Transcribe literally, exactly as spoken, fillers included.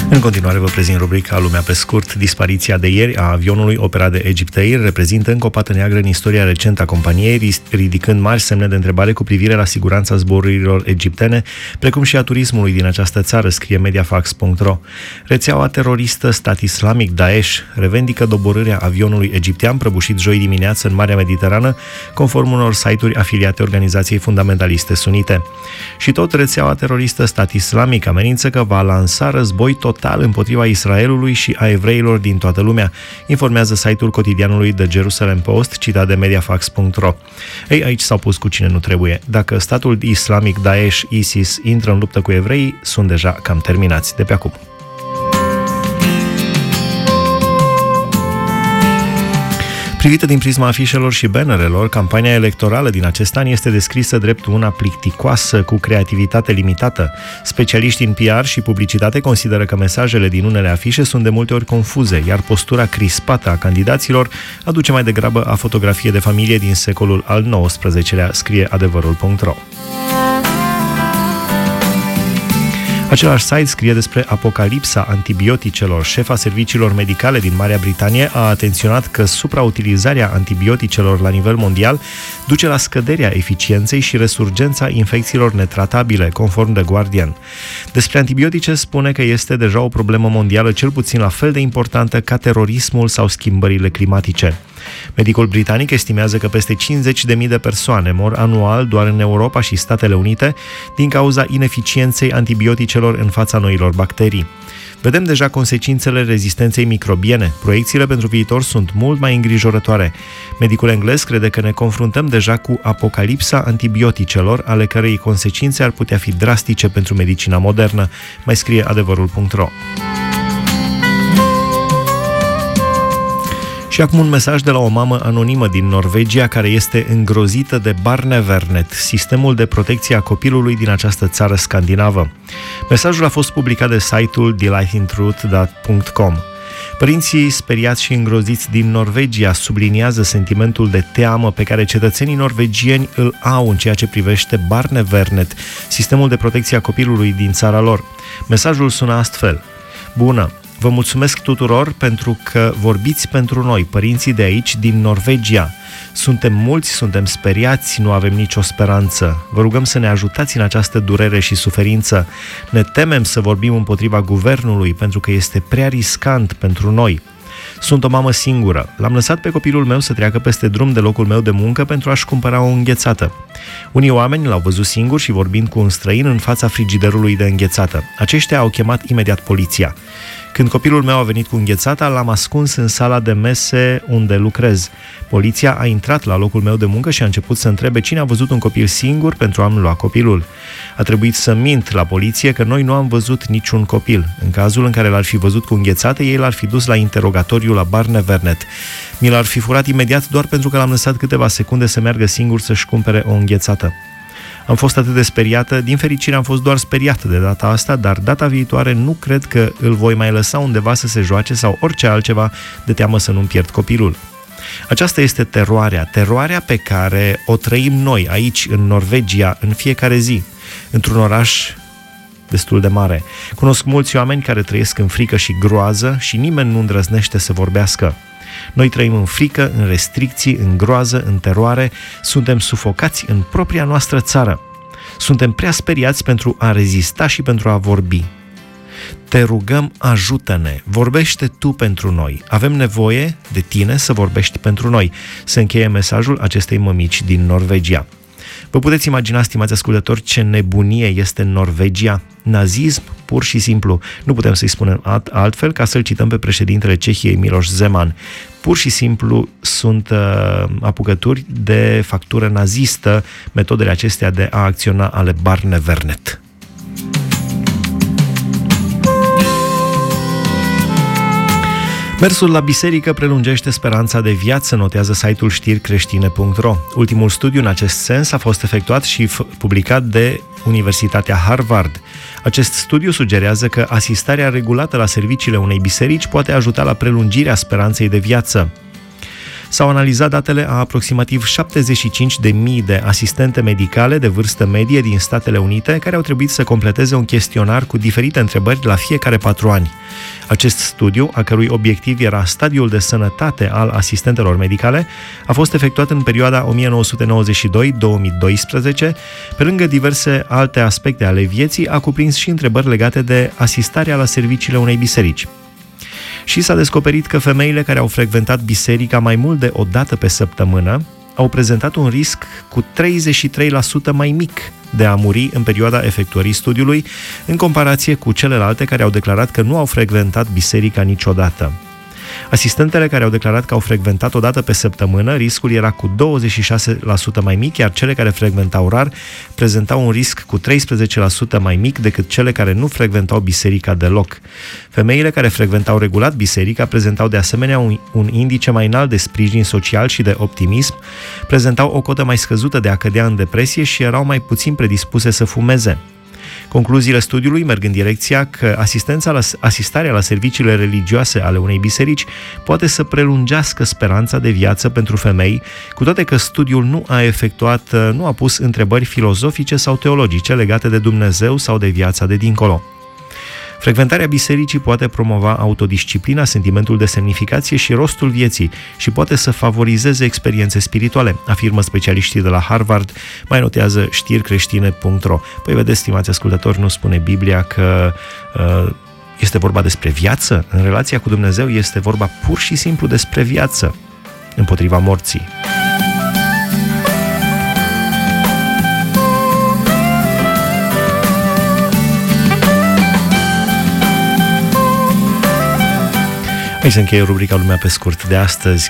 În continuare vă prezint rubrica Lumea pe scurt. Dispariția de ieri a avionului operat de Egyptair reprezintă încă o pată neagră în istoria recentă a companiei, ridicând mari semne de întrebare cu privire la siguranța zborurilor egiptene, precum și a turismului din această țară, scrie Mediafax punct ro. Rețeaua teroristă stat islamic Daesh revendică doborârea avionului egiptean prăbușit joi dimineață în Marea Mediterană, conform unor site-uri afiliate organizației fundamentaliste sunite. Și tot rețeaua teroristă stat islamic amenință că va lansa război total împotriva Israelului și a evreilor din toată lumea, informează site-ul cotidianului The Jerusalem Post, citat de Mediafax punct ro. Ei, aici s-au pus cu cine nu trebuie. Dacă statul islamic Daesh, ISIS, intră în luptă cu evreii, sunt deja cam terminați de pe acum. Privită din prisma afișelor și bannerelor, campania electorală din acest an este descrisă drept una plicticoasă, cu creativitate limitată. Specialiștii în P R și publicitate consideră că mesajele din unele afișe sunt de multe ori confuze, iar postura crispată a candidaților aduce mai degrabă a fotografie de familie din secolul al nouăsprezecelea, scrie adevărul punct ro. Același site scrie despre apocalipsa antibioticelor. Șefa serviciilor medicale din Marea Britanie a atenționat că suprautilizarea antibioticelor la nivel mondial duce la scăderea eficienței și resurgența infecțiilor netratabile, conform The Guardian. Despre antibiotice spune că este deja o problemă mondială cel puțin la fel de importantă ca terorismul sau schimbările climatice. Medicul britanic estimează că peste cincizeci de mii de persoane mor anual doar în Europa și Statele Unite din cauza ineficienței antibioticelor în fața noilor bacterii. Vedem deja consecințele rezistenței microbiene. Proiecțiile pentru viitor sunt mult mai îngrijorătoare. Medicul englez crede că ne confruntăm deja cu apocalipsa antibioticelor, ale cărei consecințe ar putea fi drastice pentru medicina modernă, mai scrie adevărul punct ro. Și acum un mesaj de la o mamă anonimă din Norvegia care este îngrozită de Barnevernet, sistemul de protecție a copilului din această țară scandinavă. Mesajul a fost publicat de site-ul delight in truth punct com. Părinții speriați și îngroziți din Norvegia subliniază sentimentul de teamă pe care cetățenii norvegieni îl au în ceea ce privește Barnevernet, sistemul de protecție a copilului din țara lor. Mesajul sună astfel: Bună! Vă mulțumesc tuturor pentru că vorbiți pentru noi, părinții de aici, din Norvegia. Suntem mulți, suntem speriați, nu avem nicio speranță. Vă rugăm să ne ajutați în această durere și suferință. Ne temem să vorbim împotriva guvernului pentru că este prea riscant pentru noi. Sunt o mamă singură. L-am lăsat pe copilul meu să treacă peste drum de locul meu de muncă pentru a-și cumpăra o înghețată. Unii oameni l-au văzut singur și vorbind cu un străin în fața frigiderului de înghețată. Aceștia au chemat imediat poliția. Când copilul meu a venit cu înghețata, l-am ascuns în sala de mese unde lucrez. Poliția a intrat la locul meu de muncă și a început să întrebe cine a văzut un copil singur pentru a-mi lua copilul. A trebuit să mint la poliție că noi nu am văzut niciun copil. În cazul în care l-ar fi văzut cu înghețate, ei l-ar fi dus la interogatoriu la Barnevernet. Mi l-ar fi furat imediat doar pentru că l-am lăsat câteva secunde să meargă singur să-și cumpere o înghețată. Am fost atât de speriată, din fericire am fost doar speriată de data asta, dar data viitoare nu cred că îl voi mai lăsa undeva să se joace sau orice altceva de teamă să nu-mi pierd copilul. Aceasta este teroarea, teroarea pe care o trăim noi aici în Norvegia în fiecare zi, într-un oraș destul de mare. Cunosc mulți oameni care trăiesc în frică și groază și nimeni nu îndrăznește să vorbească. Noi trăim în frică, în restricții, în groază, în teroare, suntem sufocați în propria noastră țară. Suntem prea speriați pentru a rezista și pentru a vorbi. Te rugăm, ajută-ne, vorbește tu pentru noi. Avem nevoie de tine să vorbești pentru noi. Se încheie mesajul acestei mămici din Norvegia. Vă puteți imagina, stimați ascultători, ce nebunie este în Norvegia? Nazism, pur și simplu. Nu putem să-i spunem altfel ca să-l cităm pe președintele Cehiei, Miloš Zeman. Pur și simplu sunt uh, apucături de factură nazistă metodele acestea de a acționa ale Barnevernet. Mersul la biserică prelungește speranța de viață, notează site-ul știri creștine punct ro. Ultimul studiu în acest sens a fost efectuat și f- publicat de Universitatea Harvard. Acest studiu sugerează că asistarea regulată la serviciile unei biserici poate ajuta la prelungirea speranței de viață. S-au analizat datele a aproximativ șaptezeci și cinci de mii de asistente medicale de vârstă medie din Statele Unite care au trebuit să completeze un chestionar cu diferite întrebări la fiecare patru ani. Acest studiu, a cărui obiectiv era stadiul de sănătate al asistentelor medicale, a fost efectuat în perioada o mie nouă sute nouăzeci și doi - două mii doisprezece. Pe lângă diverse alte aspecte ale vieții, a cuprins și întrebări legate de asistarea la serviciile unei biserici. Și s-a descoperit că femeile care au frecventat biserica mai mult de o dată pe săptămână au prezentat un risc cu treizeci și trei la sută mai mic de a muri în perioada efectuării studiului, în comparație cu celelalte care au declarat că nu au frecventat biserica niciodată. Asistentele care au declarat că au frecventat o dată pe săptămână, riscul era cu douăzeci și șase la sută mai mic, iar cele care frecventau rar prezentau un risc cu treisprezece la sută mai mic decât cele care nu frecventau biserica deloc. Femeile care frecventau regulat biserica prezentau de asemenea un, un indice mai înalt de sprijin social și de optimism, prezentau o cotă mai scăzută de a cădea în depresie și erau mai puțin predispuse să fumeze. Concluziile studiului merg în direcția că asistența la, asistarea la serviciile religioase ale unei biserici poate să prelungească speranța de viață pentru femei, cu toate că studiul nu a efectuat, nu a pus întrebări filozofice sau teologice legate de Dumnezeu sau de viața de dincolo. Frecventarea bisericii poate promova autodisciplina, sentimentul de semnificație și rostul vieții și poate să favorizeze experiențe spirituale, afirmă specialiștii de la Harvard, mai notează știri creștine punct ro. Păi vedeți, stimați ascultători, nu spune Biblia că uh, este vorba despre viață? În relația cu Dumnezeu este vorba pur și simplu despre viață împotriva morții. Aici se încheie rubrica Lumea pe scurt de astăzi.